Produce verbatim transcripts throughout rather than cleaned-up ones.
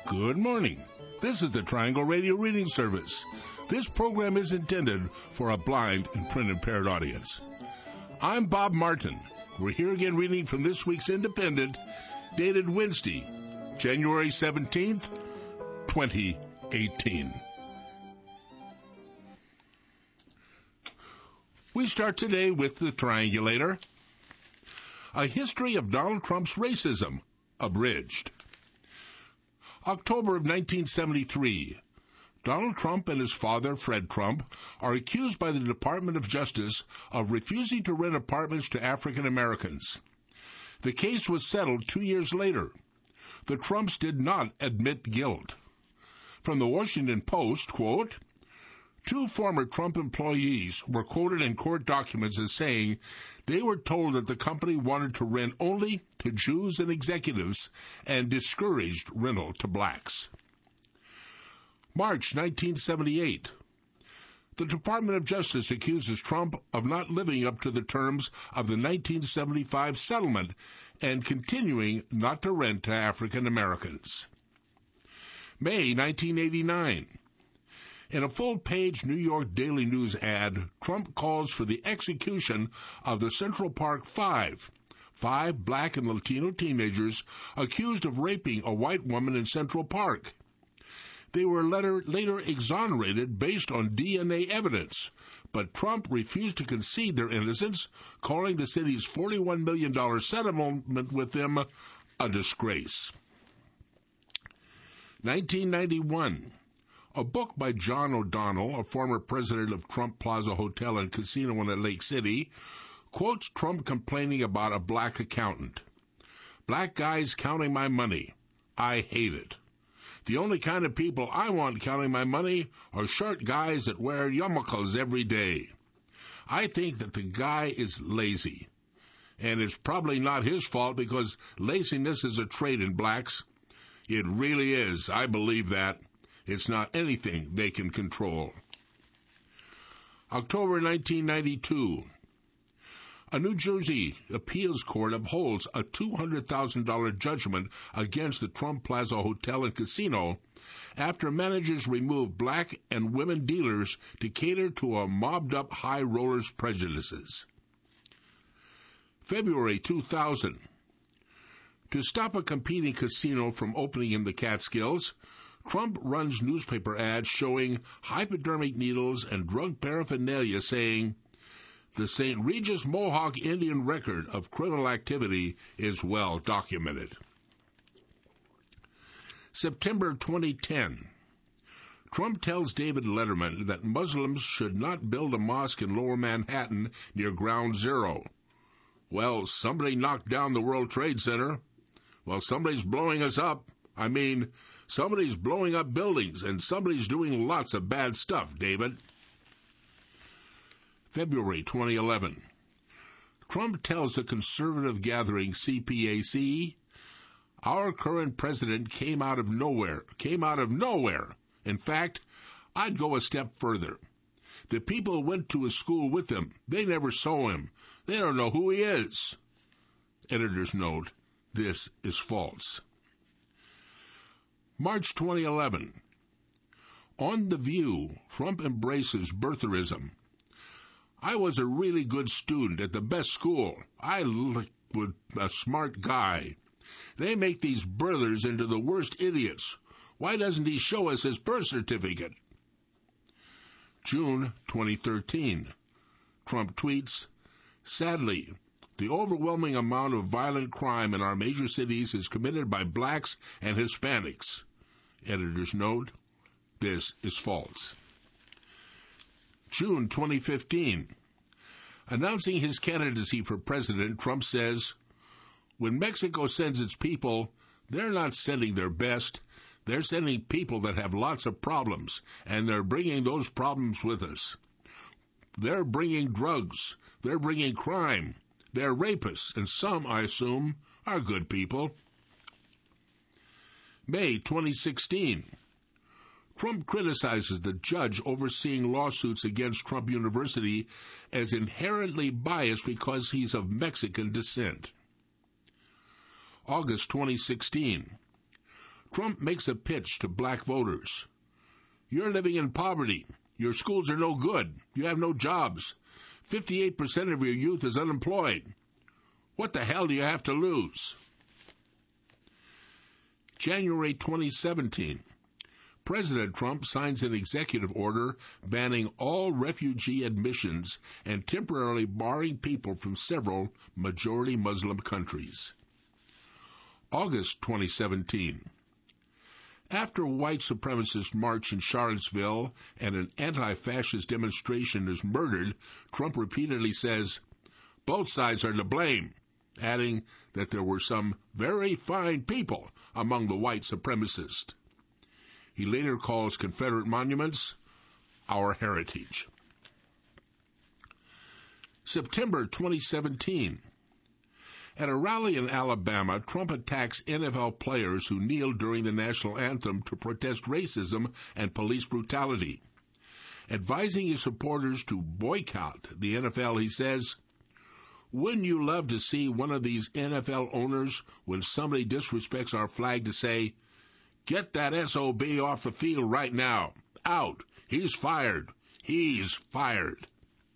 Good morning. This is the Triangle Radio Reading Service. This program is intended for a blind and print-impaired audience. I'm Bob Martin. We're here again reading from this week's Independent, dated Wednesday, January seventeenth, twenty eighteen. We start today with the Triangulator. A History of Donald Trump's Racism, abridged. October of nineteen seventy-three. Donald Trump and his father, Fred Trump, are accused by the Department of Justice of refusing to rent apartments to African Americans. The case was settled two years later. The Trumps did not admit guilt. From the Washington Post, quote, two former Trump employees were quoted in court documents as saying they were told that the company wanted to rent only to Jews and executives and discouraged rental to blacks. March nineteen seventy-eight. The Department of Justice accuses Trump of not living up to the terms of the nineteen seventy-five settlement and continuing not to rent to African Americans. May nineteen eighty-nine. In a full-page New York Daily News ad, Trump calls for the execution of the Central Park Five, five black and Latino teenagers accused of raping a white woman in Central Park. They were later, later exonerated based on D N A evidence, but Trump refused to concede their innocence, calling the city's forty-one million dollars settlement with them a disgrace. nineteen ninety-one. A book by John O'Donnell, a former president of Trump Plaza Hotel and Casino in Lake City, quotes Trump complaining about a black accountant. Black guys counting my money. I hate it. The only kind of people I want counting my money are short guys that wear yarmulkes every day. I think that the guy is lazy. And it's probably not his fault because laziness is a trait in blacks. It really is. I believe that. It's not anything they can control. October nineteen ninety-two. A New Jersey appeals court upholds a two hundred thousand dollars judgment against the Trump Plaza Hotel and Casino after managers removed black and women dealers to cater to a mobbed-up high rollers' prejudices. February two thousand. To stop a competing casino from opening in the Catskills, Trump runs newspaper ads showing hypodermic needles and drug paraphernalia saying, the Saint Regis Mohawk Indian record of criminal activity is well documented. September twenty ten. Trump tells David Letterman that Muslims should not build a mosque in Lower Manhattan near Ground Zero. Well, somebody knocked down the World Trade Center. Well, somebody's blowing us up. I mean, somebody's blowing up buildings, and somebody's doing lots of bad stuff, David. February twenty eleven. Trump tells the conservative gathering C P A C, our current president came out of nowhere, came out of nowhere. In fact, I'd go a step further. The people went to his school with him. They never saw him. They don't know who he is. Editor's note, this is false. March twenty eleven. On The View, Trump embraces birtherism. I was a really good student at the best school. I looked with a smart guy. They make these birthers into the worst idiots. Why doesn't he show us his birth certificate? June twenty thirteen. Trump tweets, sadly, the overwhelming amount of violent crime in our major cities is committed by blacks and Hispanics. Editor's note, this is false. June twenty fifteen. Announcing his candidacy for president, Trump says, when Mexico sends its people, they're not sending their best. They're sending people that have lots of problems, and they're bringing those problems with us. They're bringing drugs. They're bringing crime. They're rapists, and some, I assume, are good people. May twenty sixteen. Trump criticizes the judge overseeing lawsuits against Trump University as inherently biased because he's of Mexican descent. August twenty sixteen. Trump makes a pitch to black voters. You're living in poverty. Your schools are no good. You have no jobs. fifty-eight percent of your youth is unemployed. What the hell do you have to lose? January twenty seventeen. President Trump signs an executive order banning all refugee admissions and temporarily barring people from several majority Muslim countries. August twenty seventeen. After a white supremacist march in Charlottesville and an anti-fascist demonstration is murdered, Trump repeatedly says, both sides are to blame, adding that there were some very fine people among the white supremacists. He later calls Confederate monuments our heritage. September twenty seventeen. At a rally in Alabama, Trump attacks N F L players who kneeled during the national anthem to protest racism and police brutality. Advising his supporters to boycott the N F L, he says, wouldn't you love to see one of these N F L owners, when somebody disrespects our flag, to say, get that S O B off the field right now. Out. He's fired. He's fired.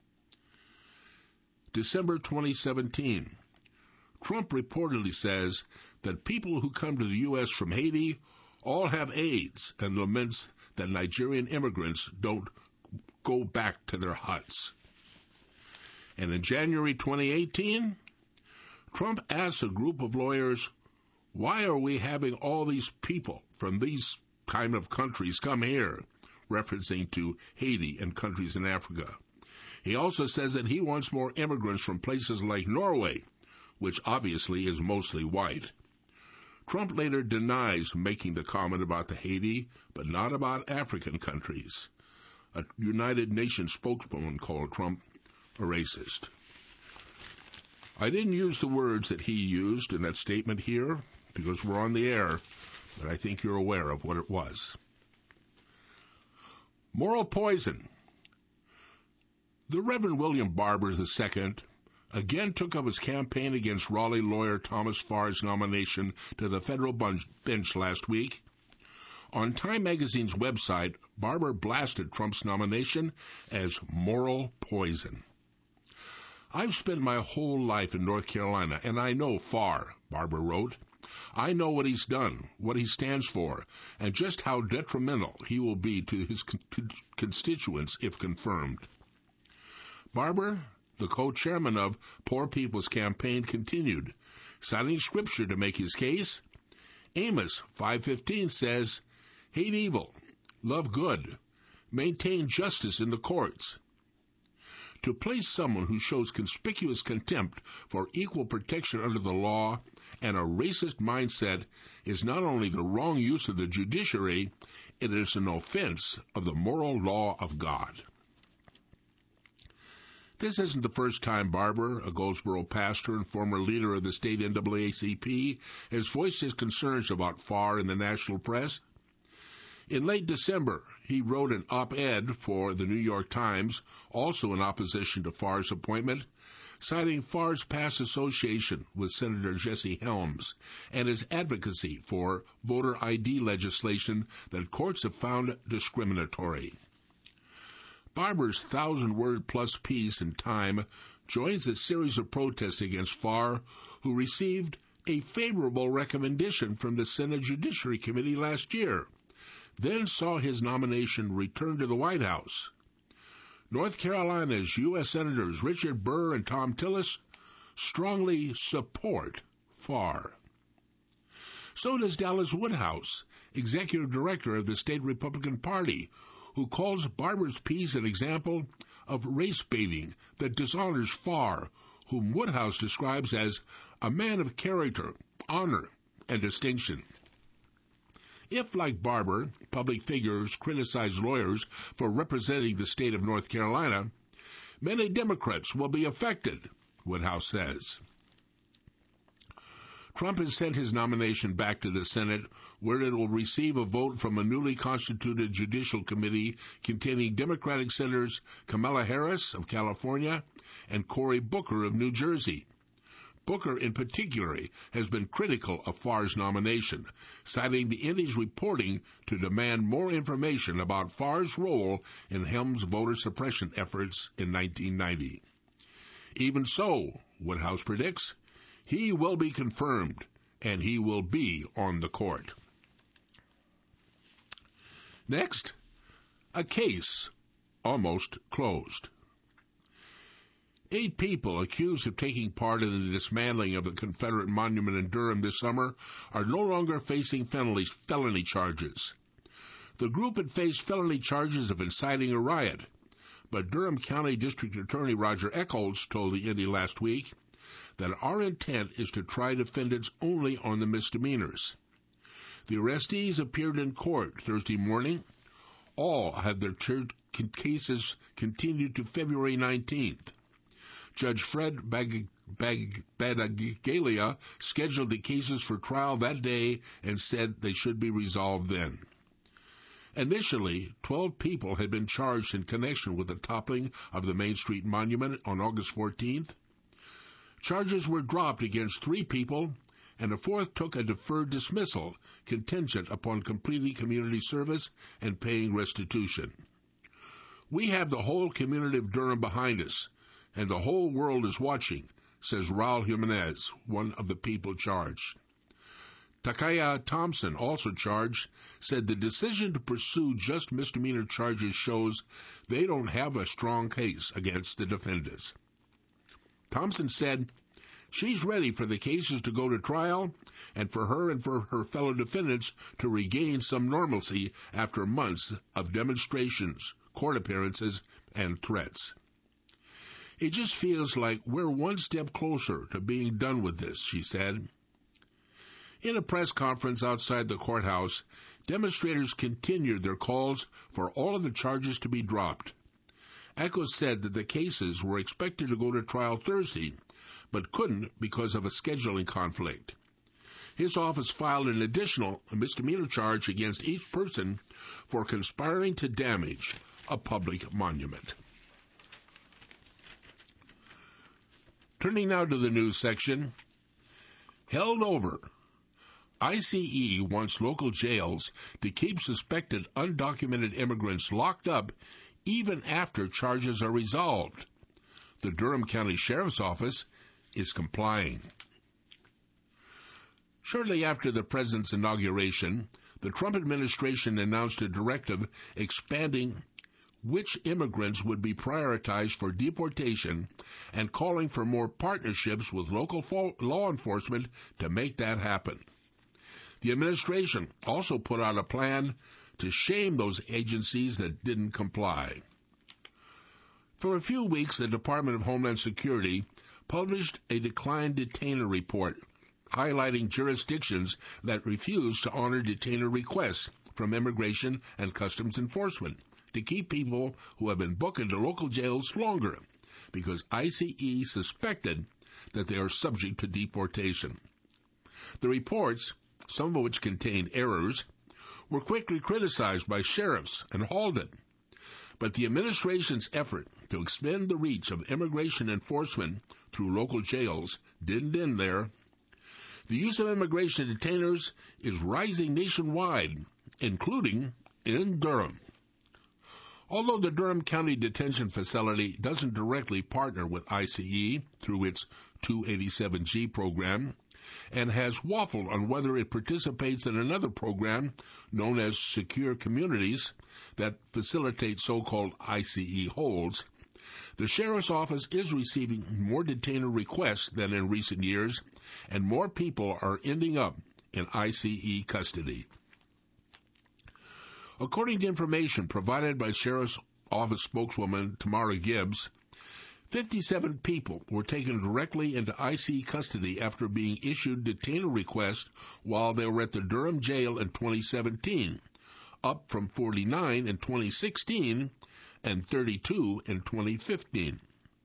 December twenty seventeen. Trump reportedly says that people who come to the U S from Haiti all have AIDS and laments that Nigerian immigrants don't go back to their huts. And in January twenty eighteen, Trump asks a group of lawyers, why are we having all these people from these kind of countries come here, referencing to Haiti and countries in Africa. He also says that he wants more immigrants from places like Norway, which obviously is mostly white. Trump later denies making the comment about the Haiti, but not about African countries. A United Nations spokeswoman called Trump a racist. I didn't use the words that he used in that statement here because we're on the air, but I think you're aware of what it was. Moral poison. The Reverend William Barber the Second again took up his campaign against Raleigh lawyer Thomas Farr's nomination to the federal bench last week. On Time magazine's website, Barber blasted Trump's nomination as moral poison. I've spent my whole life in North Carolina, and I know Farr, Barber wrote. I know what he's done, what he stands for, and just how detrimental he will be to his con- constituents if confirmed. Barber, the co-chairman of Poor People's Campaign, continued, citing scripture to make his case. Amos five fifteen says, hate evil, love good, maintain justice in the courts. To place someone who shows conspicuous contempt for equal protection under the law and a racist mindset is not only the wrong use of the judiciary, it is an offense of the moral law of God. This isn't the first time Barber, a Goldsboro pastor and former leader of the state N double A C P, has voiced his concerns about Farr in the national press. In late December, he wrote an op-ed for the New York Times, also in opposition to Farr's appointment, citing Farr's past association with Senator Jesse Helms and his advocacy for voter I D legislation that courts have found discriminatory. Barber's thousand-word-plus piece in Time joins a series of protests against Farr, who received a favorable recommendation from the Senate Judiciary Committee last year, then saw his nomination returned to the White House. North Carolina's U S Senators Richard Burr and Thom Tillis strongly support Farr. So does Dallas Woodhouse, executive director of the state Republican Party, who calls Barber's piece an example of race baiting that dishonors Farr, whom Woodhouse describes as a man of character, honor, and distinction. If, like Barber, public figures criticize lawyers for representing the state of North Carolina, many Democrats will be affected, Woodhouse says. Trump has sent his nomination back to the Senate, where it will receive a vote from a newly constituted judicial committee containing Democratic Senators Kamala Harris of California and Cory Booker of New Jersey. Booker, in particular, has been critical of Farr's nomination, citing the Indy's reporting to demand more information about Farr's role in Helms' voter suppression efforts in nineteen ninety. Even so, Woodhouse predicts, he will be confirmed, and he will be on the court. Next, a case almost closed. Eight people accused of taking part in the dismantling of the Confederate monument in Durham this summer are no longer facing felony, felony charges. The group had faced felony charges of inciting a riot, but Durham County District Attorney Roger Eccles told the Indy last week that our intent is to try defendants only on the misdemeanors. The arrestees appeared in court Thursday morning. All had their cases continued to February nineteenth. Judge Fred Bag- Bag- Badagalia scheduled the cases for trial that day and said they should be resolved then. Initially, twelve people had been charged in connection with the toppling of the Main Street Monument on August fourteenth. Charges were dropped against three people, and a fourth took a deferred dismissal contingent upon completing community service and paying restitution. We have the whole community of Durham behind us, and the whole world is watching, says Raul Jimenez, one of the people charged. Takaya Thompson, also charged, said the decision to pursue just misdemeanor charges shows they don't have a strong case against the defendants. Thompson said she's ready for the cases to go to trial and for her and for her fellow defendants to regain some normalcy after months of demonstrations, court appearances, and threats. It just feels like we're one step closer to being done with this, she said. In a press conference outside the courthouse, demonstrators continued their calls for all of the charges to be dropped. Eccles said that the cases were expected to go to trial Thursday, but couldn't because of a scheduling conflict. His office filed an additional misdemeanor charge against each person for conspiring to damage a public monument. Turning now to the news section. Held over. I C E wants local jails to keep suspected undocumented immigrants locked up even after charges are resolved. The Durham County Sheriff's Office is complying. Shortly after the president's inauguration, the Trump administration announced a directive expanding which immigrants would be prioritized for deportation and calling for more partnerships with local fo- law enforcement to make that happen. The administration also put out a plan to shame those agencies that didn't comply. For a few weeks, the Department of Homeland Security published a declined detainer report highlighting jurisdictions that refuse to honor detainer requests from Immigration and Customs Enforcement to keep people who have been booked into local jails longer because I C E suspected that they are subject to deportation. The reports, some of which contained errors, were quickly criticized by sheriffs and halted. But the administration's effort to expand the reach of immigration enforcement through local jails didn't end there. The use of immigration detainers is rising nationwide, including in Durham. Although the Durham County Detention Facility doesn't directly partner with I C E through its two eighty-seven G program, and has waffled on whether it participates in another program known as Secure Communities that facilitate so-called I C E holds, the Sheriff's Office is receiving more detainer requests than in recent years, and more people are ending up in I C E custody. According to information provided by Sheriff's Office spokeswoman Tamara Gibbs, fifty-seven people were taken directly into I C E custody after being issued detainer requests while they were at the Durham jail in twenty seventeen, up from forty-nine in twenty sixteen and thirty-two in twenty fifteen.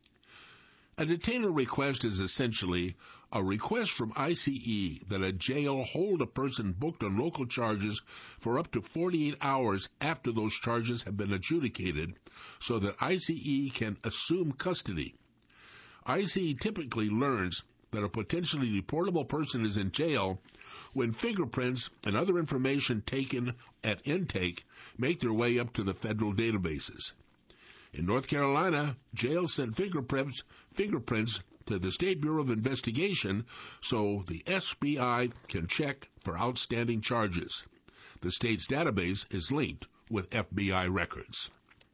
A detainer request is essentially a request from I C E that a jail hold a person booked on local charges for up to forty-eight hours after those charges have been adjudicated so that I C E can assume custody. I C E typically learns that a potentially deportable person is in jail when fingerprints and other information taken at intake make their way up to the federal databases. In North Carolina, jails sent fingerprints, fingerprints to the State Bureau of Investigation so the S B I can check for outstanding charges. The state's database is linked with F B I records.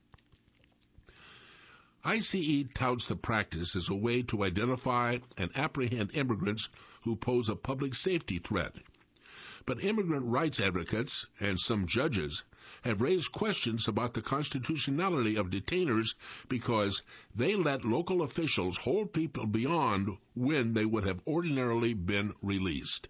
I C E touts the practice as a way to identify and apprehend immigrants who pose a public safety threat. But immigrant rights advocates and some judges have raised questions about the constitutionality of detainers because they let local officials hold people beyond when they would have ordinarily been released.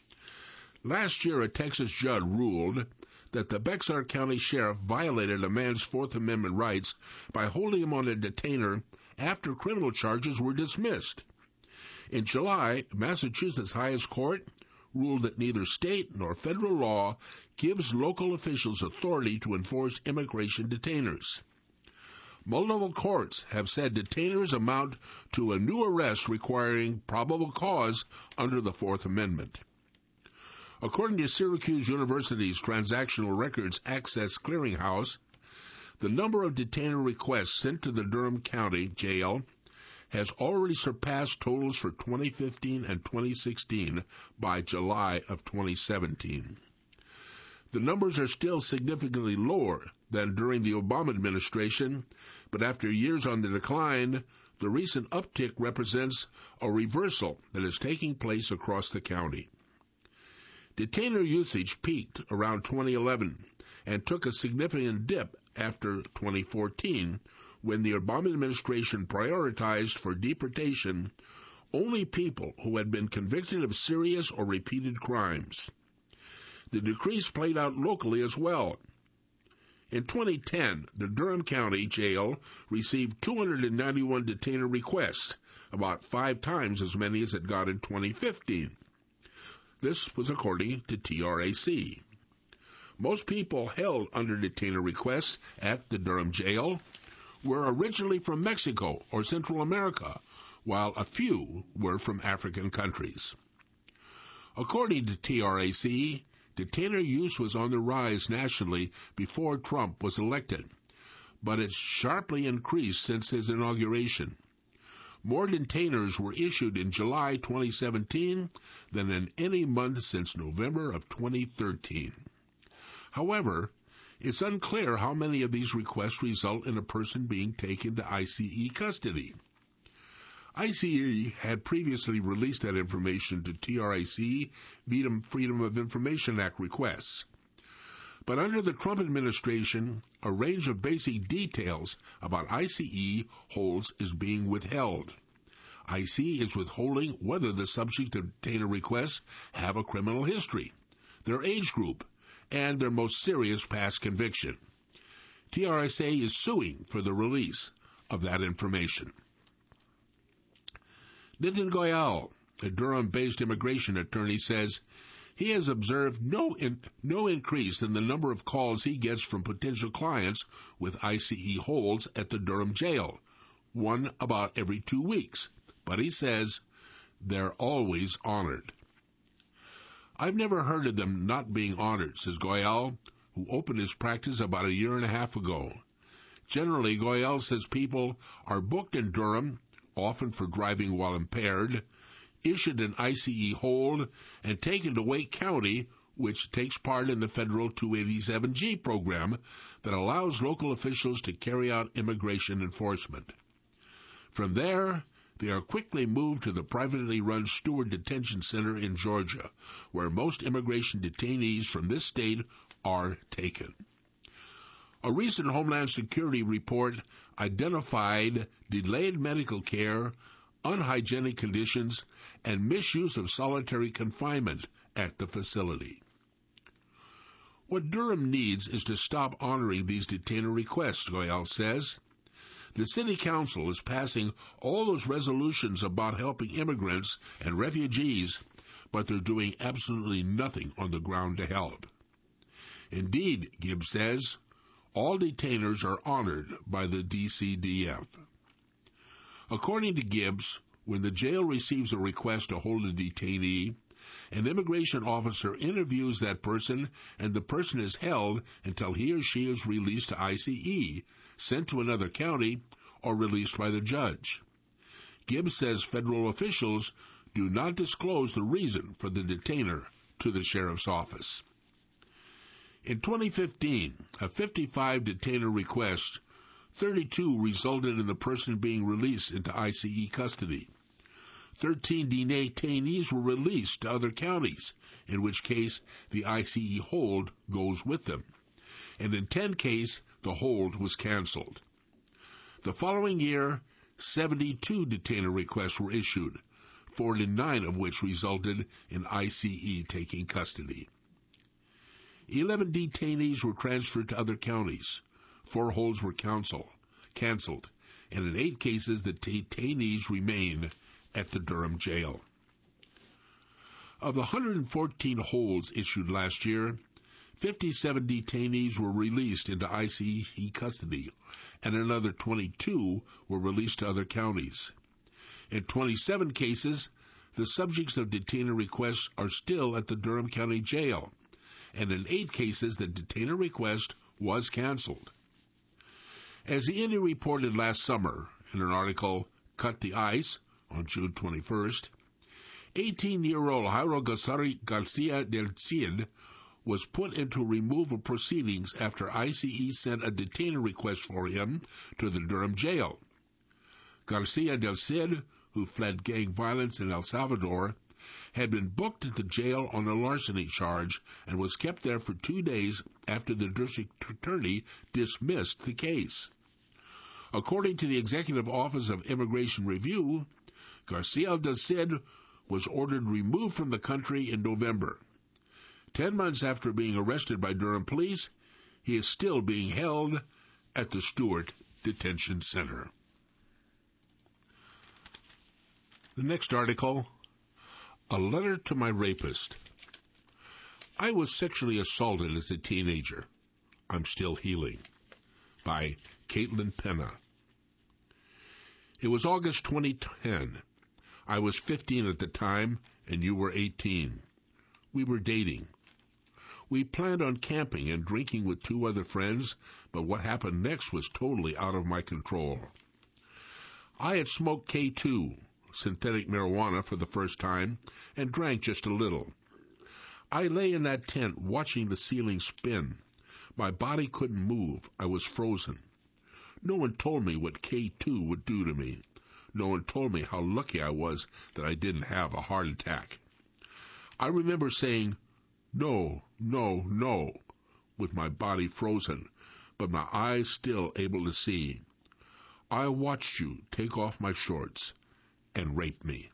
Last year, a Texas judge ruled that the Bexar County Sheriff violated a man's Fourth Amendment rights by holding him on a detainer after criminal charges were dismissed. In July, Massachusetts' highest court ruled that neither state nor federal law gives local officials authority to enforce immigration detainers. Multiple courts have said detainers amount to a new arrest requiring probable cause under the Fourth Amendment. According to Syracuse University's Transactional Records Access Clearinghouse, the number of detainer requests sent to the Durham County Jail has already surpassed totals for twenty fifteen and twenty sixteen by July of twenty seventeen. The numbers are still significantly lower than during the Obama administration, but after years on the decline, the recent uptick represents a reversal that is taking place across the county. Detainer usage peaked around twenty eleven and took a significant dip after twenty fourteen, when the Obama administration prioritized for deportation only people who had been convicted of serious or repeated crimes. The decrease played out locally as well. In twenty ten, the Durham County Jail received two hundred ninety-one detainer requests, about five times as many as it got in twenty fifteen. This was according to T R A C. Most people held under detainer requests at the Durham Jail were originally from Mexico or Central America, while a few were from African countries. According to T R A C, detainer use was on the rise nationally before Trump was elected, but it's sharply increased since his inauguration. More detainers were issued in July twenty seventeen than in any month since November of twenty thirteen. However, it's unclear how many of these requests result in a person being taken to I C E custody. I C E had previously released that information to T R A C via Freedom of Information Act requests. But under the Trump administration, a range of basic details about I C E holds is being withheld. I C E is withholding whether the subject of detainer requests have a criminal history, their age group, and their most serious past conviction. T R S A is suing for the release of that information. Nitin Goyal, a Durham-based immigration attorney, says he has observed no in, no increase in the number of calls he gets from potential clients with I C E holds at the Durham jail, one about every two weeks. But he says they're always honored. I've never heard of them not being honored, says Goyal, who opened his practice about a year and a half ago. Generally, Goyal says people are booked in Durham, often for driving while impaired, issued an I C E hold, and taken to Wake County, which takes part in the federal two eighty-seven G program that allows local officials to carry out immigration enforcement. From there, they are quickly moved to the privately run Stewart Detention Center in Georgia, where most immigration detainees from this state are taken. A recent Homeland Security report identified delayed medical care, unhygienic conditions, and misuse of solitary confinement at the facility. What Durham needs is to stop honoring these detainer requests, Goyal says. The city council is passing all those resolutions about helping immigrants and refugees, but they're doing absolutely nothing on the ground to help. Indeed, Gibbs says, all detainers are honored by the D C D F. According to Gibbs, When the jail receives a request to hold a detainee, an immigration officer interviews that person, and the person is held until he or she is released to I C E, sent to another county, or released by the judge. Gibbs says federal officials do not disclose the reason for the detainer to the sheriff's office. In twenty fifteen, of fifty-five detainer requests, thirty-two resulted in the person being released into I C E custody. Thirteen detainees were released to other counties, in which case the I C E hold goes with them. And in ten cases, the hold was canceled. The following year, seventy-two detainer requests were issued, forty-nine of which resulted in I C E taking custody. Eleven detainees were transferred to other counties. Four holds were counsel, canceled, and in eight cases the detainees remain at the Durham jail. Of the one hundred fourteen holds issued last year, fifty-seven detainees were released into I C E custody, and another twenty-two were released to other counties. In twenty-seven cases, the subjects of detainer requests are still at the Durham County Jail, and in eight cases the detainer request was canceled. As the Indian reported last summer in an article, Cut the Ice, on June twenty-first, eighteen-year-old Jairo Garcia del Cid was put into removal proceedings after I C E sent a detainer request for him to the Durham jail. Garcia del Cid, who fled gang violence in El Salvador, had been booked at the jail on a larceny charge and was kept there for two days after the district attorney dismissed the case. According to the Executive Office of Immigration Review, Garcia del Cid was ordered removed from the country in November. Ten months after being arrested by Durham police, he is still being held at the Stewart Detention Center. The next article, A Letter to My Rapist. I was sexually assaulted as a teenager. I'm still healing. By Caitlin Penna. It was August twenty ten. I was fifteen at the time, and you were eighteen. We were dating. We planned on camping and drinking with two other friends, but what happened next was totally out of my control. I had smoked K two, synthetic marijuana, for the first time, and drank just a little. I lay in that tent watching the ceiling spin. My body couldn't move. I was frozen. No one told me what K two would do to me. No one told me how lucky I was that I didn't have a heart attack. I remember saying, "No, no, no," with my body frozen, but my eyes still able to see. I watched you take off my shorts and rape me.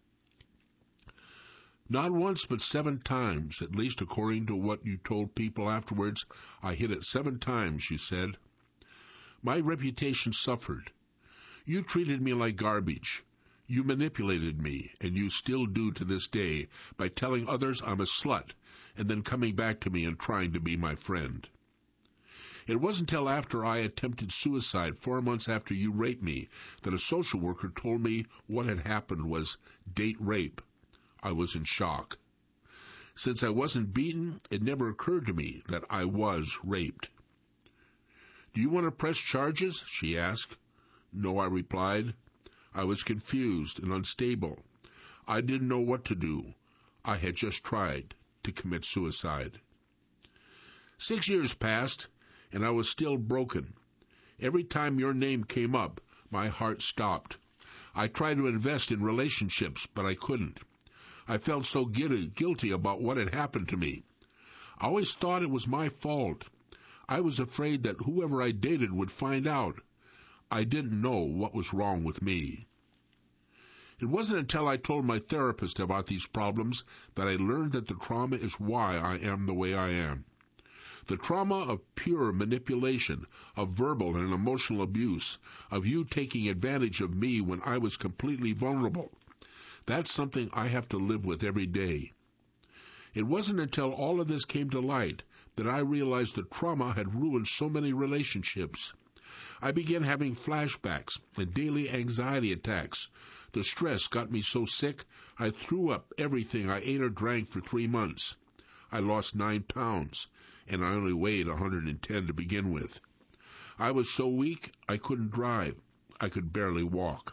Not once, but seven times, at least according to what you told people afterwards. I hit it seven times, you said. My reputation suffered. You treated me like garbage. You manipulated me, and you still do to this day, by telling others I'm a slut, and then coming back to me and trying to be my friend. It wasn't until after I attempted suicide four months after you raped me that a social worker told me what had happened was date rape. I was in shock. Since I wasn't beaten, it never occurred to me that I was raped. Do you want to press charges? She asked. No, I replied. I was confused and unstable. I didn't know what to do. I had just tried to commit suicide. Six years passed, and I was still broken. Every time your name came up, my heart stopped. I tried to invest in relationships, but I couldn't. I felt so guilty about what had happened to me. I always thought it was my fault. I was afraid that whoever I dated would find out. I didn't know what was wrong with me. It wasn't until I told my therapist about these problems that I learned that the trauma is why I am the way I am. The trauma of pure manipulation, of verbal and emotional abuse, of you taking advantage of me when I was completely vulnerable. That's something I have to live with every day. It wasn't until all of this came to light that I realized the trauma had ruined so many relationships. I began having flashbacks and daily anxiety attacks. The stress got me so sick, I threw up everything I ate or drank for three months. I lost nine pounds, and I only weighed one hundred ten to begin with. I was so weak, I couldn't drive. I could barely walk.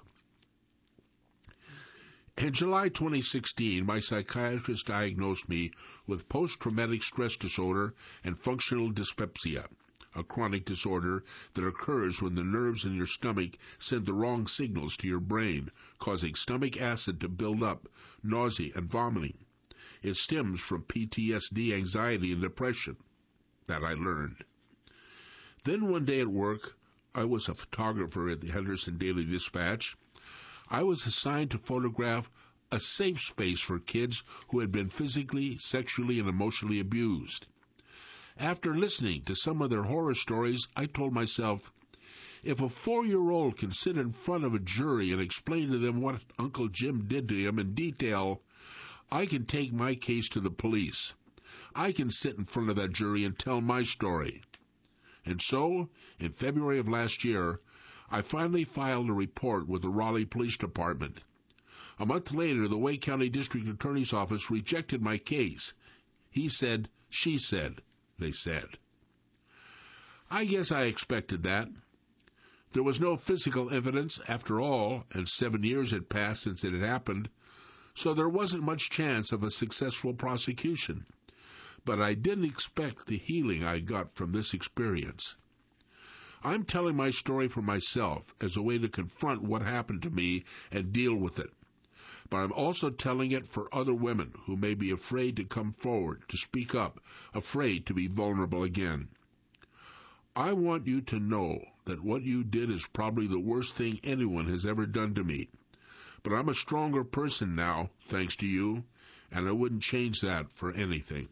In July twenty sixteen, my psychiatrist diagnosed me with post-traumatic stress disorder and functional dyspepsia, a chronic disorder that occurs when the nerves in your stomach send the wrong signals to your brain, causing stomach acid to build up, nausea, and vomiting. It stems from P T S D, anxiety, and depression. That I learned. Then one day at work, I was a photographer at the Henderson Daily Dispatch. I was assigned to photograph a safe space for kids who had been physically, sexually, and emotionally abused. After listening to some of their horror stories, I told myself, if a four-year-old can sit in front of a jury and explain to them what Uncle Jim did to him in detail, I can take my case to the police. I can sit in front of that jury and tell my story. And so, in February of last year, I finally filed a report with the Raleigh Police Department. A month later, the Wake County District Attorney's Office rejected my case. He said, she said, they said. I guess I expected that. There was no physical evidence, after all, and seven years had passed since it had happened, so there wasn't much chance of a successful prosecution. But I didn't expect the healing I got from this experience. I'm telling my story for myself as a way to confront what happened to me and deal with it. But I'm also telling it for other women who may be afraid to come forward, to speak up, afraid to be vulnerable again. I want you to know that what you did is probably the worst thing anyone has ever done to me. But I'm a stronger person now, thanks to you, and I wouldn't change that for anything.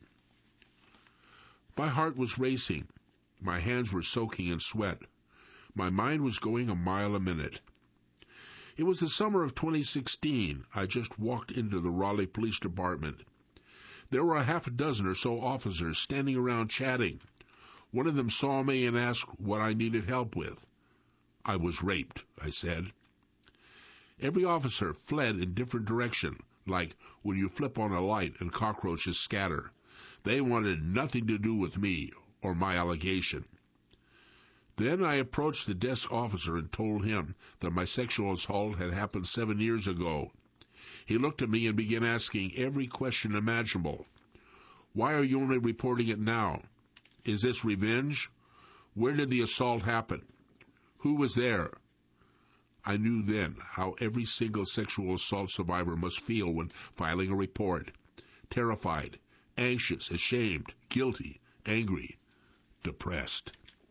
My heart was racing. My hands were soaking in sweat. My mind was going a mile a minute. It was the summer of twenty sixteen. I just walked into the Raleigh Police Department. There were a half a dozen or so officers standing around chatting. One of them saw me and asked what I needed help with. I was raped, I said. Every officer fled in different direction, like when you flip on a light and cockroaches scatter. They wanted nothing to do with me or my allegation. Then I approached the desk officer and told him that my sexual assault had happened seven years ago. He looked at me and began asking every question imaginable. Why are you only reporting it now? Is this revenge? Where did the assault happen? Who was there? I knew then how every single sexual assault survivor must feel when filing a report. Terrified, anxious, ashamed, guilty, angry, depressed.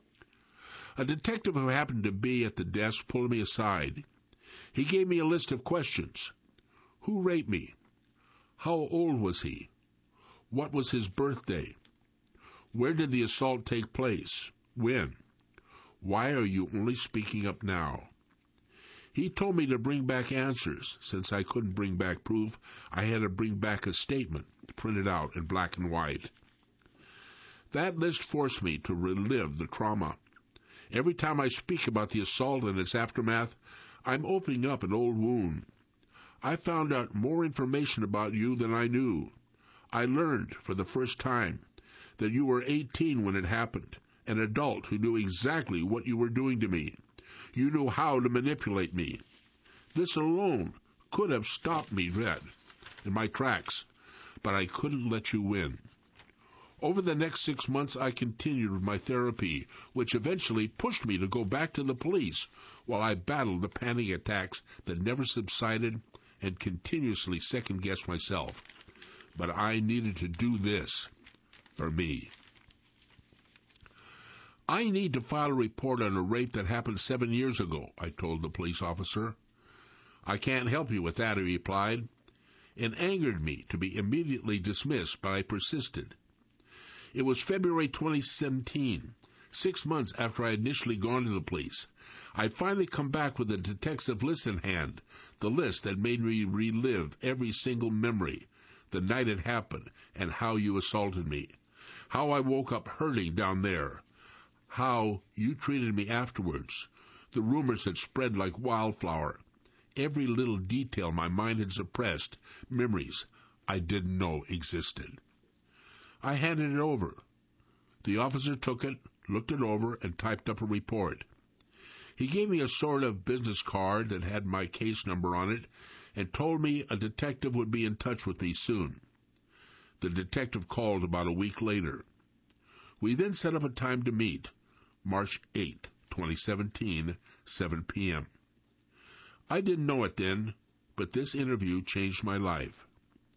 A detective who happened to be at the desk pulled me aside. He gave me a list of questions. Who raped me? How old was he? What was his birthday? Where did the assault take place? When? Why are you only speaking up now? He told me to bring back answers. Since I couldn't bring back proof, I had to bring back a statement, printed out in black and white. That list forced me to relive the trauma. Every time I speak about the assault and its aftermath, I'm opening up an old wound. I found out more information about you than I knew. I learned, for the first time, that you were eighteen when it happened, an adult who knew exactly what you were doing to me. You knew how to manipulate me. This alone could have stopped me dead in my tracks, but I couldn't let you win. Over the next six months, I continued with my therapy, which eventually pushed me to go back to the police while I battled the panic attacks that never subsided and continuously second-guessed myself. But I needed to do this for me. I need to file a report on a rape that happened seven years ago, I told the police officer. I can't help you with that, he replied. It angered me to be immediately dismissed, but I persisted. It was February twenty seventeen, six months after I had initially gone to the police. I'd finally come back with a detective list in hand, the list that made me relive every single memory, the night it happened, and how you assaulted me, how I woke up hurting down there, how you treated me afterwards, the rumors had spread like wildflower. Every little detail my mind had suppressed, memories I didn't know existed. I handed it over. The officer took it, looked it over, and typed up a report. He gave me a sort of business card that had my case number on it and told me a detective would be in touch with me soon. The detective called about a week later. We then set up a time to meet, March eighth, twenty seventeen, seven p.m. I didn't know it then, but this interview changed my life.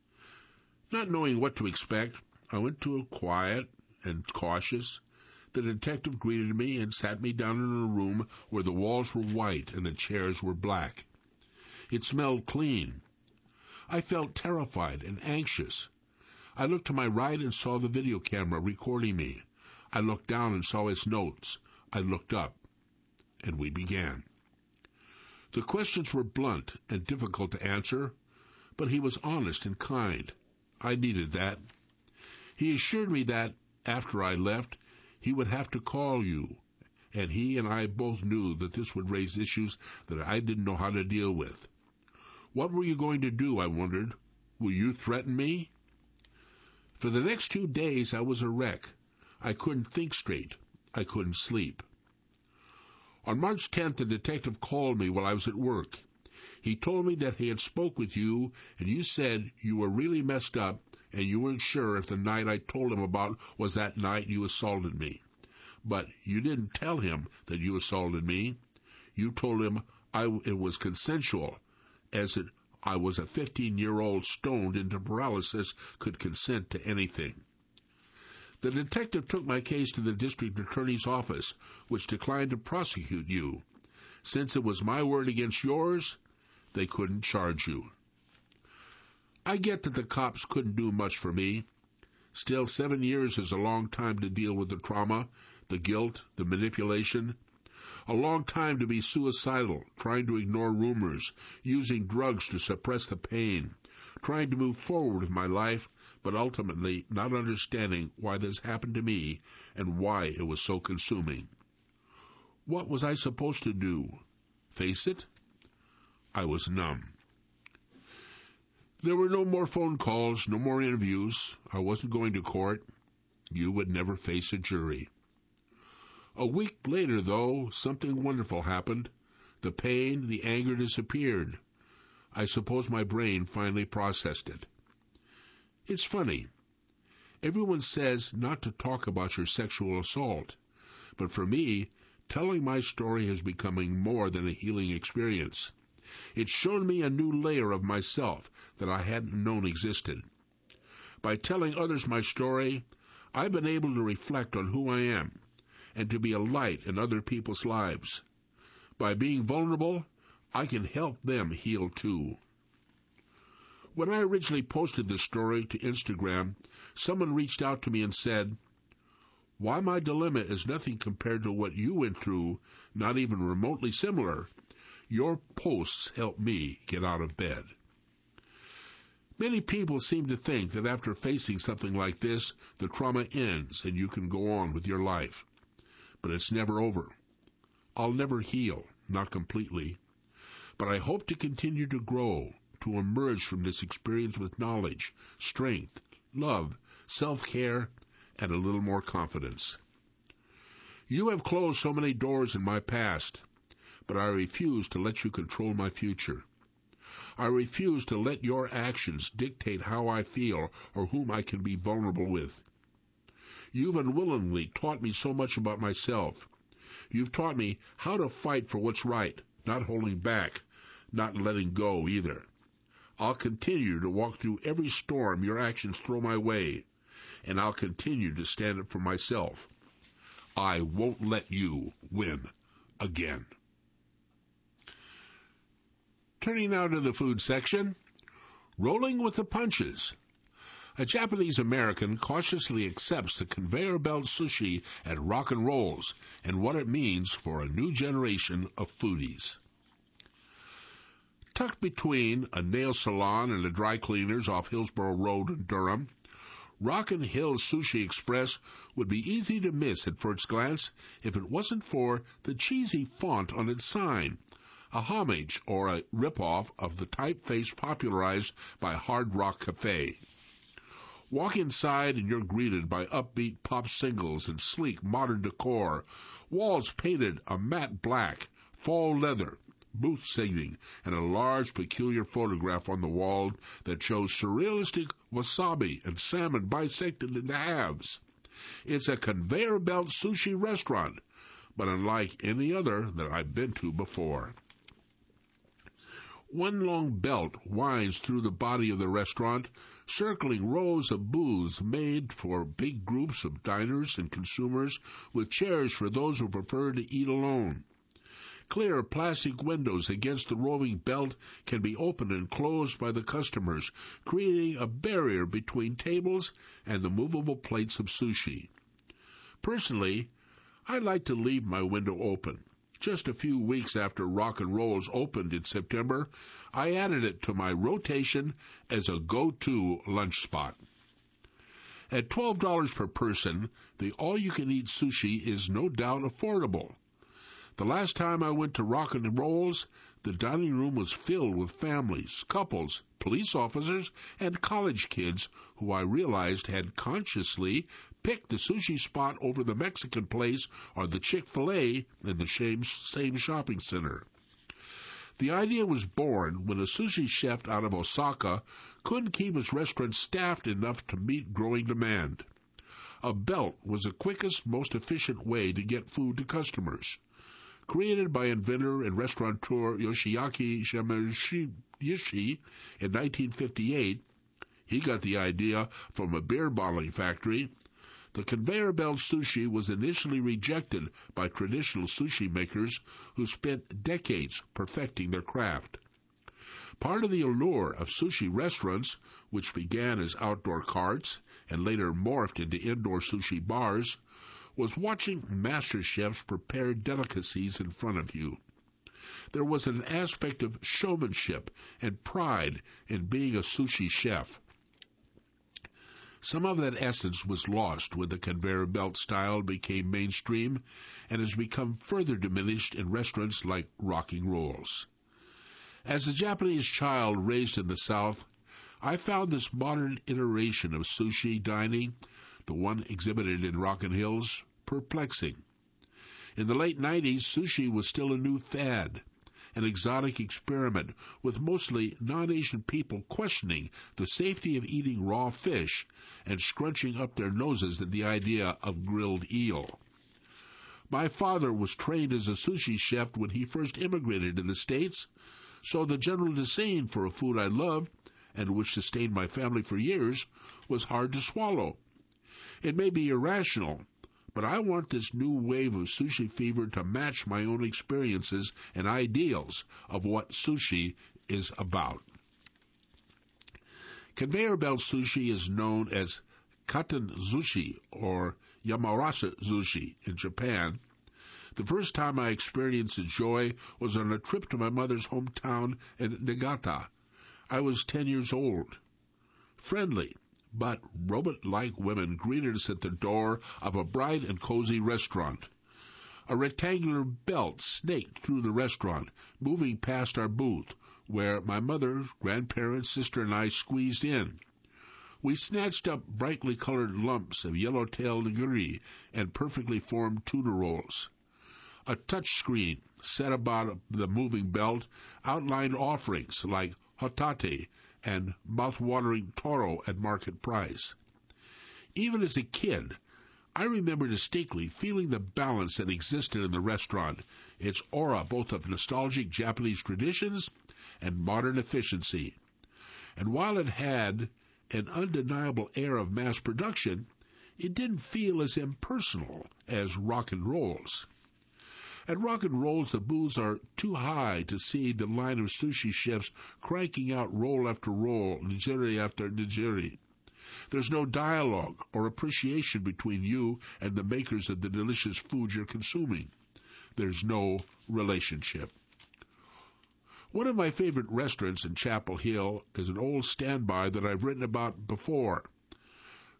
Not knowing what to expect, I went to a quiet and cautious. The detective greeted me and sat me down in a room where the walls were white and the chairs were black. It smelled clean. I felt terrified and anxious. I looked to my right and saw the video camera recording me. I looked down and saw his notes. I looked up, and we began. The questions were blunt and difficult to answer, but he was honest and kind. I needed that. He assured me that, after I left, he would have to call you, and he and I both knew that this would raise issues that I didn't know how to deal with. What were you going to do, I wondered? Will you threaten me? For the next two days I was a wreck. I couldn't think straight. I couldn't sleep. On March tenth, the detective called me while I was at work. He told me that he had spoke with you, and you said you were really messed up, and you weren't sure if the night I told him about was that night you assaulted me. But you didn't tell him that you assaulted me. You told him I, it was consensual, as it, I was a fifteen-year-old stoned into paralysis, could consent to anything. The detective took my case to the district attorney's office, which declined to prosecute you. Since it was my word against yours, they couldn't charge you. I get that the cops couldn't do much for me. Still, seven years is a long time to deal with the trauma, the guilt, the manipulation. A long time to be suicidal, trying to ignore rumors, using drugs to suppress the pain, trying to move forward with my life, but ultimately not understanding why this happened to me and why it was so consuming. What was I supposed to do? Face it? I was numb. There were no more phone calls, no more interviews. I wasn't going to court. You would never face a jury. A week later, though, something wonderful happened. The pain, the anger disappeared. I suppose my brain finally processed it. It's funny. Everyone says not to talk about your sexual assault, but for me, telling my story is becoming more than a healing experience. It's shown me a new layer of myself that I hadn't known existed. By telling others my story, I've been able to reflect on who I am and to be a light in other people's lives. By being vulnerable, I can help them heal too. When I originally posted this story to Instagram, someone reached out to me and said, "Why my dilemma is nothing compared to what you went through, not even remotely similar. Your posts helped me get out of bed." Many people seem to think that after facing something like this, the trauma ends and you can go on with your life. But it's never over. I'll never heal, not completely. But I hope to continue to grow, to emerge from this experience with knowledge, strength, love, self-care, and a little more confidence. You have closed so many doors in my past, but I refuse to let you control my future. I refuse to let your actions dictate how I feel or whom I can be vulnerable with. You've unwillingly taught me so much about myself. You've taught me how to fight for what's right, not holding back, not letting go either. I'll continue to walk through every storm your actions throw my way, and I'll continue to stand up for myself. I won't let you win again. Turning now to the food section, rolling with the punches. A Japanese American cautiously accepts the conveyor belt sushi at Rock and Rolls and what it means for a new generation of foodies. Tucked between a nail salon and a dry cleaner's off Hillsborough Road in Durham, Rockin' Hills Sushi Express would be easy to miss at first glance if it wasn't for the cheesy font on its sign, a homage or a rip-off of the typeface popularized by Hard Rock Cafe. Walk inside and you're greeted by upbeat pop singles and sleek modern decor, walls painted a matte black, fall leather, booth singing, and a large peculiar photograph on the wall that shows surrealistic wasabi and salmon bisected into halves. It's a conveyor belt sushi restaurant, but unlike any other that I've been to before. One long belt winds through the body of the restaurant, circling rows of booths made for big groups of diners and consumers, with chairs for those who prefer to eat alone. Clear plastic windows against the roving belt can be opened and closed by the customers, creating a barrier between tables and the movable plates of sushi. Personally, I like to leave my window open. Just a few weeks after Rock and Rolls opened in September, I added it to my rotation as a go-to lunch spot. At twelve dollars per person, the all-you-can-eat sushi is no doubt affordable. The last time I went to Rock and Rolls, the dining room was filled with families, couples, police officers, and college kids who I realized had consciously picked the sushi spot over the Mexican place or the Chick-fil-A in the same, same shopping center. The idea was born when a sushi chef out of Osaka couldn't keep his restaurant staffed enough to meet growing demand. A belt was the quickest, most efficient way to get food to customers. Created by inventor and restaurateur Yoshiaki Shimizushi in nineteen fifty-eight, he got the idea from a beer bottling factory. The conveyor belt sushi was initially rejected by traditional sushi makers who spent decades perfecting their craft. Part of the allure of sushi restaurants, which began as outdoor carts and later morphed into indoor sushi bars, was watching master chefs prepare delicacies in front of you. There was an aspect of showmanship and pride in being a sushi chef. Some of that essence was lost when the conveyor belt style became mainstream and has become further diminished in restaurants like Rocking Rolls. As a Japanese child raised in the South, I found this modern iteration of sushi dining, the one exhibited in Rockin' Hills, perplexing. In the late nineties, sushi was still a new fad, an exotic experiment with mostly non-Asian people questioning the safety of eating raw fish and scrunching up their noses at the idea of grilled eel. My father was trained as a sushi chef when he first immigrated to the States, so the general disdain for a food I loved, and which sustained my family for years, was hard to swallow. It may be irrational, but I want this new wave of sushi fever to match my own experiences and ideals of what sushi is about. Conveyor belt sushi is known as katen sushi or yamarasa sushi in Japan. The first time I experienced its joy was on a trip to my mother's hometown in Niigata. I was ten years old. Friendly, but robot-like women greeted us at the door of a bright and cozy restaurant. A rectangular belt snaked through the restaurant, moving past our booth, where my mother, grandparents, sister, and I squeezed in. We snatched up brightly colored lumps of yellow-tailed nigiri and perfectly formed tuna rolls. A touch screen set about the moving belt outlined offerings like hotate and mouth-watering toro at market price. Even as a kid, I remember distinctly feeling the balance that existed in the restaurant, its aura both of nostalgic Japanese traditions and modern efficiency. And while it had an undeniable air of mass production, it didn't feel as impersonal as Rock and Rolls. At Rock and Rolls, the booths are too high to see the line of sushi chefs cranking out roll after roll, nigiri after nigiri. There's no dialogue or appreciation between you and the makers of the delicious food you're consuming. There's no relationship. One of my favorite restaurants in Chapel Hill is an old standby that I've written about before.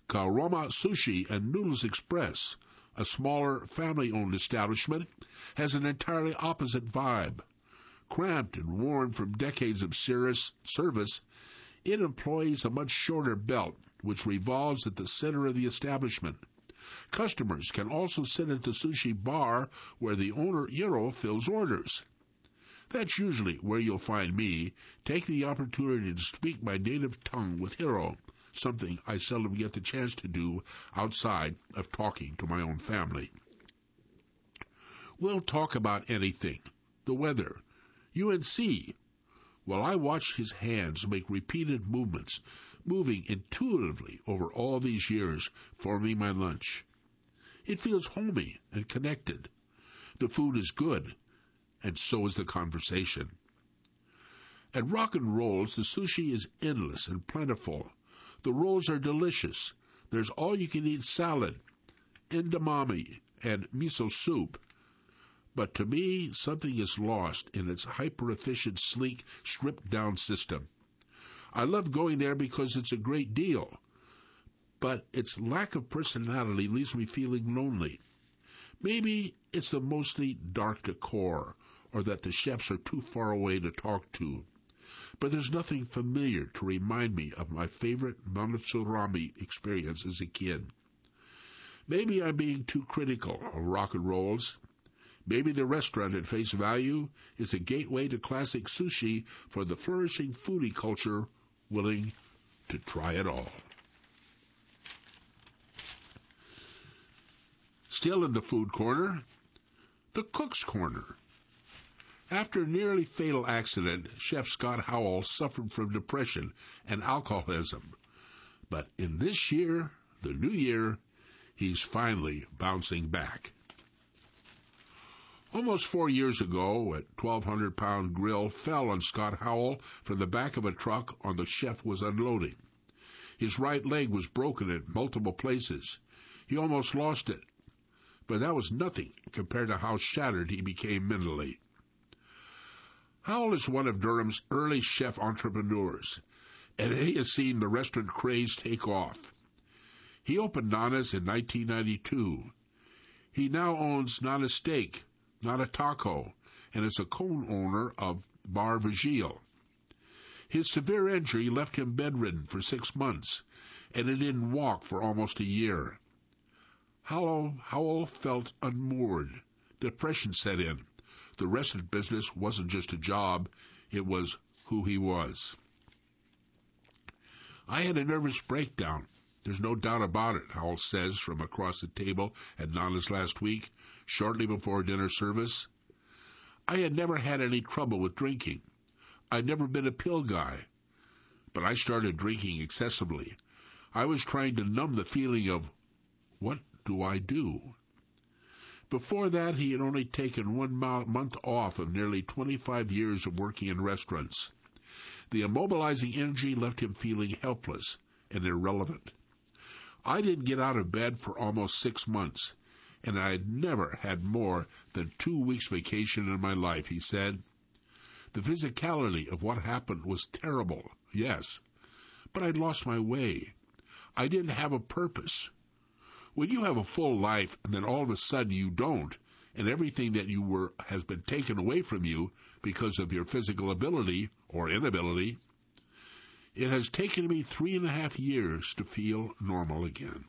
Karoma Sushi and Noodles Express, a smaller family-owned establishment, has an entirely opposite vibe. Cramped and worn from decades of service, it employs a much shorter belt, which revolves at the center of the establishment. Customers can also sit at the sushi bar where the owner, Hiro, fills orders. That's usually where you'll find me, taking the opportunity to speak my native tongue with Hiro, something I seldom get the chance to do outside of talking to my own family. We'll talk about anything, the weather, U N C, while I watch his hands make repeated movements, moving intuitively over all these years, forming my lunch. It feels homey and connected. The food is good, and so is the conversation. At Rock and Rolls, the sushi is endless and plentiful. The rolls are delicious. There's all-you-can-eat salad, edamame, and miso soup. But to me, something is lost in its hyper-efficient, sleek, stripped-down system. I love going there because it's a great deal, but its lack of personality leaves me feeling lonely. Maybe it's the mostly dark decor, or that the chefs are too far away to talk to. But there's nothing familiar to remind me of my favorite Monotsurami experience as a kid. Maybe I'm being too critical of Rock and Rolls. Maybe the restaurant at face value is a gateway to classic sushi for the flourishing foodie culture willing to try it all. Still in the food corner, the cook's corner. After a nearly fatal accident, Chef Scott Howell suffered from depression and alcoholism. But in this year, the new year, he's finally bouncing back. Almost four years ago, a twelve hundred pound grill fell on Scott Howell from the back of a truck on the chef was unloading. His right leg was broken in multiple places. He almost lost it. But that was nothing compared to how shattered he became mentally. Howell is one of Durham's early chef entrepreneurs, and he has seen the restaurant craze take off. He opened Nana's in nineteen ninety-two. He now owns Nana Steak, Nana Taco, and is a co-owner of Bar Vigil. His severe injury left him bedridden for six months, and he didn't walk for almost a year. Howell, Howell felt unmoored. Depression set in. The restaurant business wasn't just a job, it was who he was. I had a nervous breakdown. There's no doubt about it, Howell says from across the table at Nana's last week, shortly before dinner service. I had never had any trouble with drinking. I'd never been a pill guy. But I started drinking excessively. I was trying to numb the feeling of, what do I do? Before that, he had only taken one month off of nearly twenty-five years of working in restaurants. The immobilizing energy left him feeling helpless and irrelevant. I didn't get out of bed for almost six months, and I had never had more than two weeks vacation in my life, he said. The physicality of what happened was terrible, yes, but I'd lost my way. I didn't have a purpose. When you have a full life and then all of a sudden you don't, and everything that you were has been taken away from you because of your physical ability or inability, it has taken me three and a half years to feel normal again.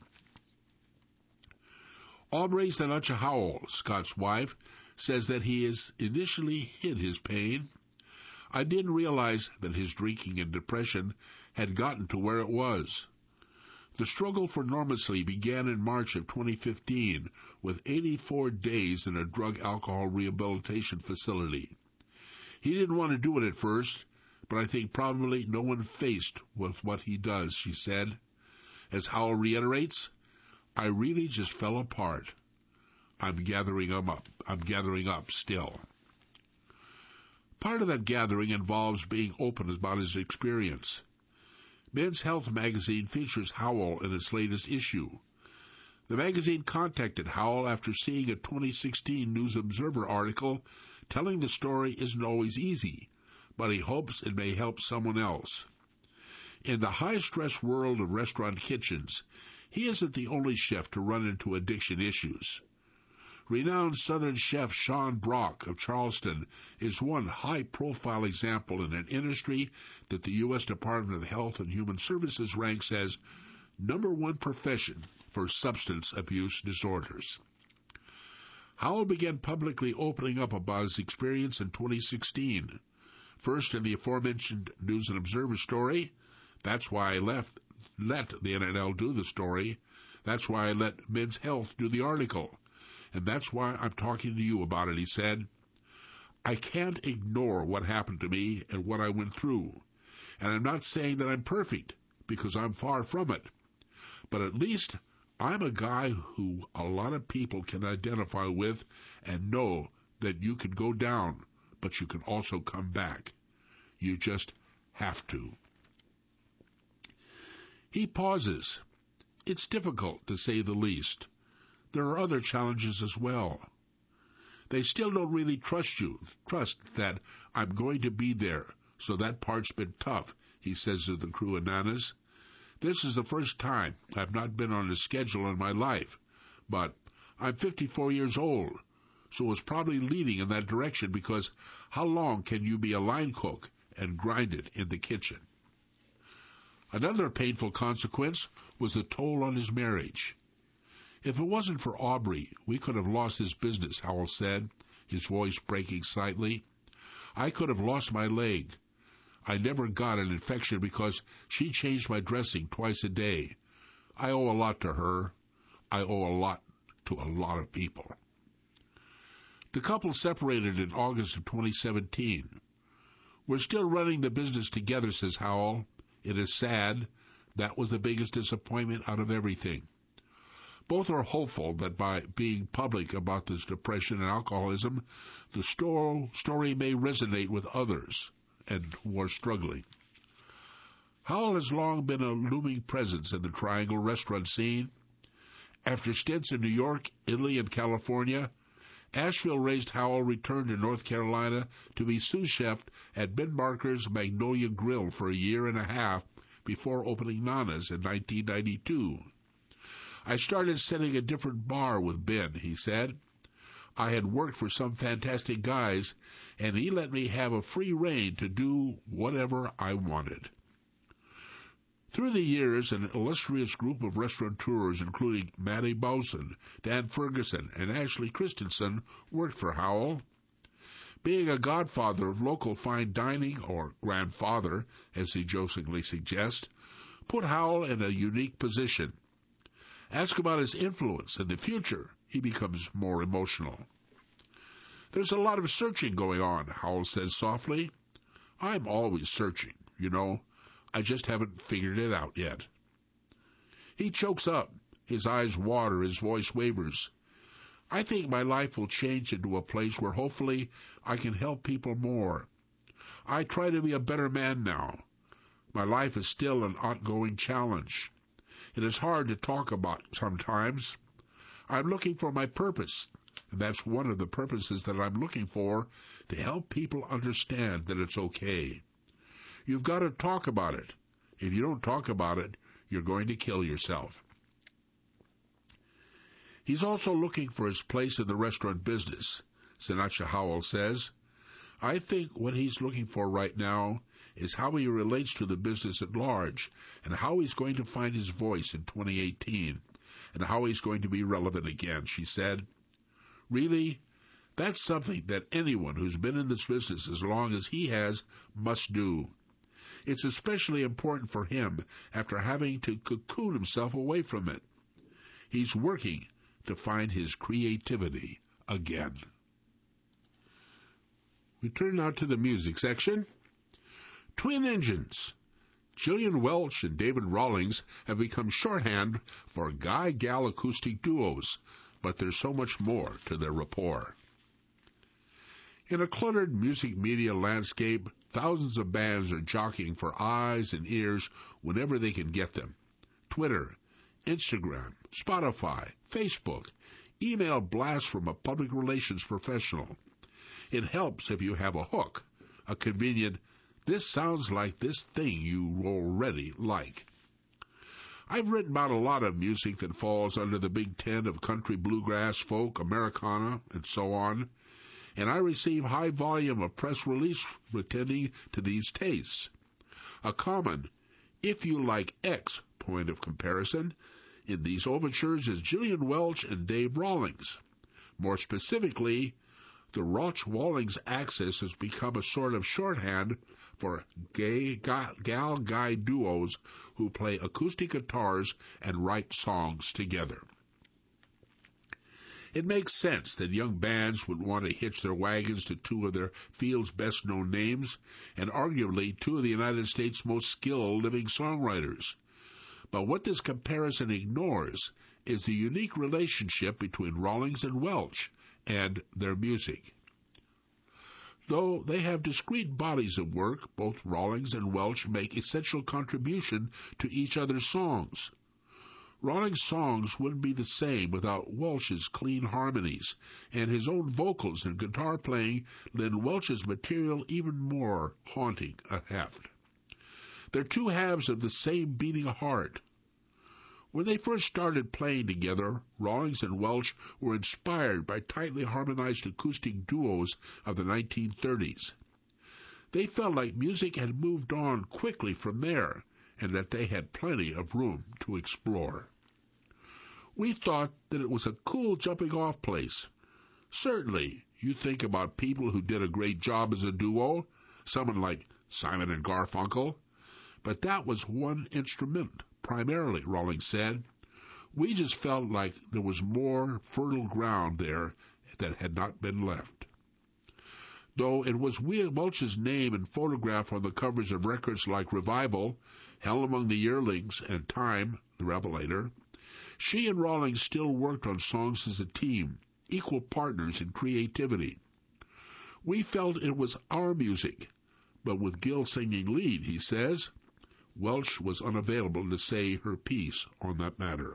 Aubrey Zanacha Howell, Scott's wife, says that he has initially hid his pain. I didn't realize that his drinking and depression had gotten to where it was. The struggle for normalcy began in March of twenty fifteen with eighty-four days in a drug-alcohol rehabilitation facility. He didn't want to do it at first, but I think probably no one faced with what he does, she said. As Howell reiterates, I really just fell apart. I'm gathering up. I'm gathering up still. Part of that gathering involves being open about his experience. Men's Health magazine features Howell in its latest issue. The magazine contacted Howell after seeing a twenty sixteen News Observer article telling the story isn't always easy, but he hopes it may help someone else. In the high-stress world of restaurant kitchens, He isn't the only chef to run into addiction issues. Renowned Southern chef Sean Brock of Charleston is one high-profile example in an industry that the U S Department of Health and Human Services ranks as number one profession for substance abuse disorders. Howell began publicly opening up about his experience in twenty sixteen. First in the aforementioned News and Observer story, "That's why I left, let the N N L do the story. That's why I let Men's Health do the article. And that's why I'm talking to you about it," he said. "I can't ignore what happened to me and what I went through. And I'm not saying that I'm perfect, because I'm far from it. But at least I'm a guy who a lot of people can identify with and know that you can go down, but you can also come back. You just have to." He pauses. It's difficult, to say the least. There are other challenges as well. They still don't really trust you, trust that I'm going to be there, so that part's been tough, he says to the crew in Nanas. "This is the first time I've not been on a schedule in my life, but I'm fifty-four years old, so it's probably leading in that direction, because how long can you be a line cook and grind it in the kitchen?" Another painful consequence was the toll on his marriage. "If it wasn't for Aubrey, we could have lost this business," Howell said, his voice breaking slightly. "I could have lost my leg. I never got an infection because she changed my dressing twice a day. I owe a lot to her. I owe a lot to a lot of people." The couple separated in August of twenty seventeen. "We're still running the business together," says Howell. "It is sad. That was the biggest disappointment out of everything." Both are hopeful that by being public about this depression and alcoholism, the sto- story may resonate with others and who are struggling. Howell has long been a looming presence in the Triangle restaurant scene. After stints in New York, Italy, and California, Asheville-raised Howell returned to North Carolina to be sous chef at Ben Barker's Magnolia Grill for a year and a half before opening Nana's in nineteen ninety-two. "I started setting a different bar with Ben," he said. "I had worked for some fantastic guys, and he let me have a free rein to do whatever I wanted." Through the years, an illustrious group of restaurateurs, including Matty Bowson, Dan Ferguson, and Ashley Christensen, worked for Howell. Being a godfather of local fine dining, or grandfather, as he jokingly suggests, put Howell in a unique position. Ask about his influence in the future, he becomes more emotional. "There's a lot of searching going on," Howell says softly. "I'm always searching, you know. I just haven't figured it out yet." He chokes up. His eyes water, his voice wavers. "I think my life will change into a place where hopefully I can help people more. I try to be a better man now. My life is still an ongoing challenge. It is hard to talk about sometimes. I'm looking for my purpose, and that's one of the purposes that I'm looking for, to help people understand that it's okay. You've got to talk about it. If you don't talk about it, you're going to kill yourself." He's also looking for his place in the restaurant business, Sinacha Howell says. "I think what he's looking for right now is how he relates to the business at large, and how he's going to find his voice in twenty eighteen, and how he's going to be relevant again," she said. "Really, that's something that anyone who's been in this business as long as he has must do. It's especially important for him after having to cocoon himself away from it. He's working to find his creativity again." We turn now to the music section. Twin engines. Gillian Welch and David Rawlings have become shorthand for guy-gal acoustic duos, but there's so much more to their rapport. In a cluttered music media landscape, thousands of bands are jockeying for eyes and ears whenever they can get them. Twitter, Instagram, Spotify, Facebook, email blasts from a public relations professional. It helps if you have a hook, a convenient, "this sounds like this thing you already like." I've written about a lot of music that falls under the big ten of country, bluegrass, folk, Americana, and so on, and I receive high volume of press release pretending to these tastes. A common, if you like X, point of comparison in these overtures is Gillian Welch and Dave Rawlings. More specifically, the Welch-Rawlings axis has become a sort of shorthand for gay gal-guy duos who play acoustic guitars and write songs together. It makes sense that young bands would want to hitch their wagons to two of their field's best-known names, and arguably two of the United States' most skilled living songwriters. But what this comparison ignores is the unique relationship between Rawlings and Welch and their music. Though they have discrete bodies of work, both Rawlings and Welch make essential contribution to each other's songs. Rawlings' songs wouldn't be the same without Welch's clean harmonies, and his own vocals and guitar playing lend Welch's material even more haunting a heft. They're two halves of the same beating heart. When they first started playing together, Rawlings and Welch were inspired by tightly harmonized acoustic duos of the nineteen thirties. They felt like music had moved on quickly from there, and that they had plenty of room to explore. We thought that it was a cool jumping-off place. Certainly, you think about people who did a great job as a duo, someone like Simon and Garfunkel, but that was one instrument. Primarily, Rawlings said. We just felt like there was more fertile ground there that had not been left. Though it was Welch's name and photograph on the covers of records like Revival, Hell Among the Yearlings, and Time, the Revelator, she and Rawlings still worked on songs as a team, equal partners in creativity. We felt it was our music, but with Gil singing lead, he says, Welch was unavailable to say her piece on that matter.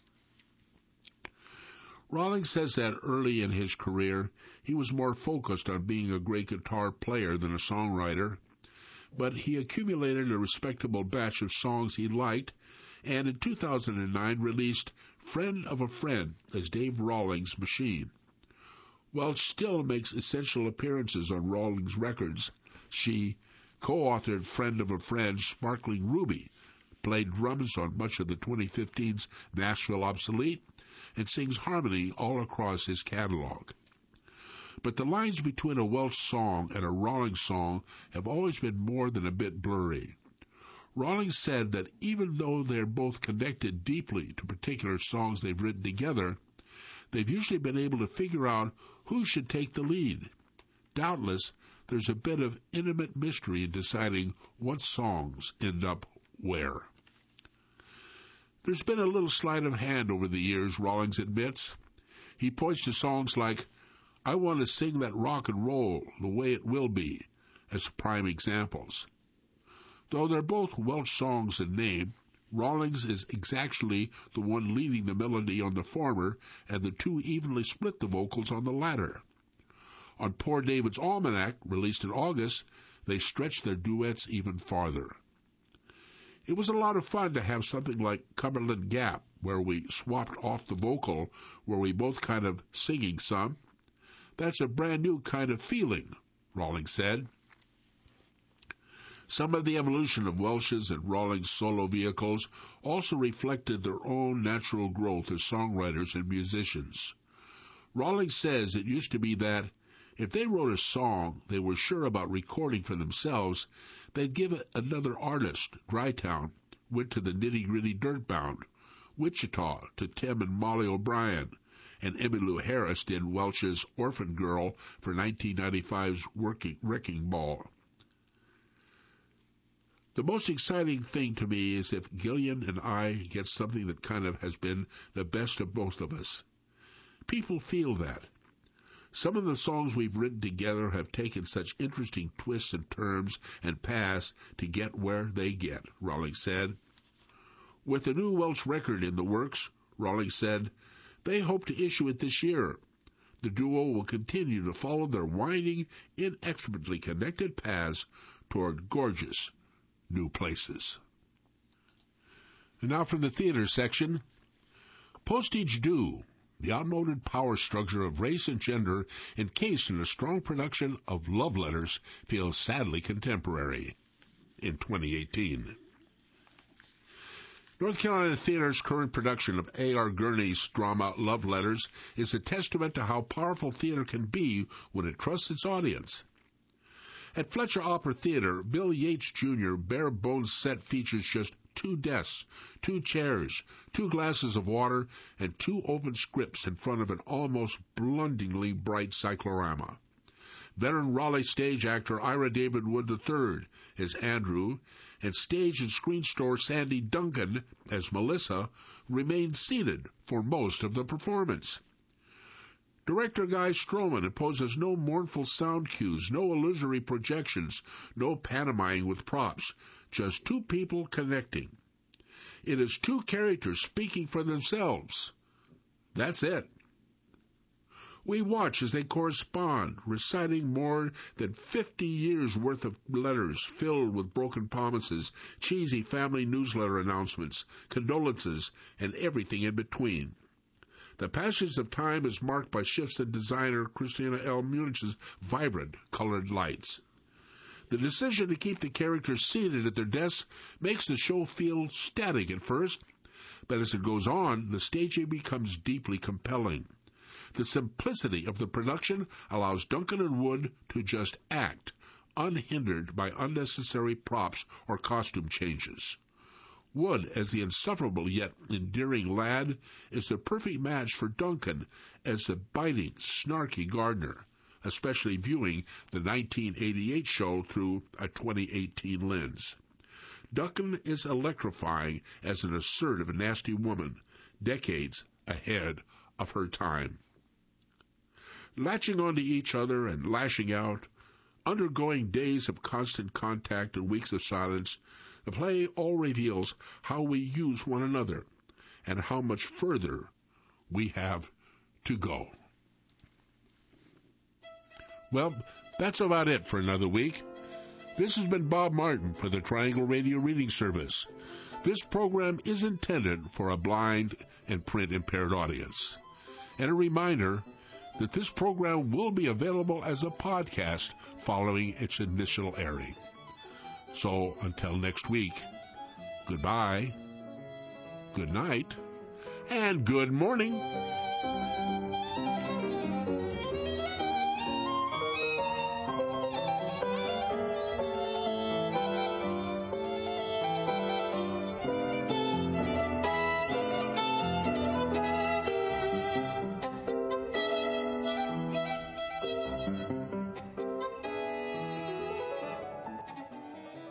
Rawlings says that early in his career, he was more focused on being a great guitar player than a songwriter, but he accumulated a respectable batch of songs he liked, and in two thousand nine released Friend of a Friend as Dave Rawlings' Machine. Welch still makes essential appearances on Rawlings records. She co-authored Friend of a Friend, Sparkling Ruby, played drums on much of the twenty fifteen's Nashville Obsolete, and sings harmony all across his catalog. But the lines between a Welch song and a Rawlings song have always been more than a bit blurry. Rawlings said that even though they're both connected deeply to particular songs they've written together, they've usually been able to figure out who should take the lead. Doubtless, there's a bit of intimate mystery in deciding what songs end up where. There's been a little sleight of hand over the years, Rawlings admits. He points to songs like, I Want to Sing That Rock and Roll the Way It Will Be, as prime examples. Though they're both Welch songs in name, Rawlings is exactly the one leading the melody on the former, and the two evenly split the vocals on the latter. On Poor David's Almanac, released in August, they stretched their duets even farther. It was a lot of fun to have something like Cumberland Gap, where we swapped off the vocal, where we both kind of singing some. That's a brand new kind of feeling, Rawlings said. Some of the evolution of Welch's and Rawlings' solo vehicles also reflected their own natural growth as songwriters and musicians. Rawlings says it used to be that if they wrote a song they were sure about recording for themselves, they'd give it another artist. Drytown went to the Nitty-Gritty Dirtbound, Wichita to Tim and Molly O'Brien, and Emmylou Harris did Welch's Orphan Girl for nineteen ninety-five's Working, Wrecking Ball. The most exciting thing to me is if Gillian and I get something that kind of has been the best of both of us. People feel that. Some of the songs we've written together have taken such interesting twists and turns and paths to get where they get, Rawlings said. With the new Welch record in the works, Rawlings said, they hope to issue it this year. The duo will continue to follow their winding, inextricably connected paths toward gorgeous new places. And now from the theater section, Postage Due, the outmoded power structure of race and gender encased in a strong production of love letters, feels sadly contemporary in twenty eighteen. North Carolina Theater's current production of A R Gurney's drama Love Letters is a testament to how powerful theater can be when it trusts its audience. At Fletcher Opera Theater, Bill Yates Junior bare-bones set features just two desks, two chairs, two glasses of water, and two open scripts in front of an almost blindingly bright cyclorama. Veteran Raleigh stage actor Ira David Wood the third as Andrew, and stage and screen store Sandy Duncan as Melissa remained seated for most of the performance. Director Guy Stroman imposes no mournful sound cues, no illusory projections, no pantomiming with props, just two people connecting. It is two characters speaking for themselves. That's it. We watch as they correspond, reciting more than fifty years' worth of letters filled with broken promises, cheesy family newsletter announcements, condolences, and everything in between. The passage of time is marked by shifts in designer Christina L. Munich's vibrant colored lights. The decision to keep the characters seated at their desks makes the show feel static at first, but as it goes on, the staging becomes deeply compelling. The simplicity of the production allows Duncan and Wood to just act, unhindered by unnecessary props or costume changes. Wood, as the insufferable yet endearing lad, is the perfect match for Duncan as the biting, snarky gardener, especially viewing the nineteen eighty-eight show through a twenty eighteen lens. Duncan is electrifying as an assertive, nasty woman, decades ahead of her time. Latching onto each other and lashing out, undergoing days of constant contact and weeks of silence, the play all reveals how we use one another and how much further we have to go. Well, that's about it for another week. This has been Bob Martin for the Triangle Radio Reading Service. This program is intended for a blind and print-impaired audience. And a reminder that this program will be available as a podcast following its initial airing. So until next week, goodbye, good night, and good morning.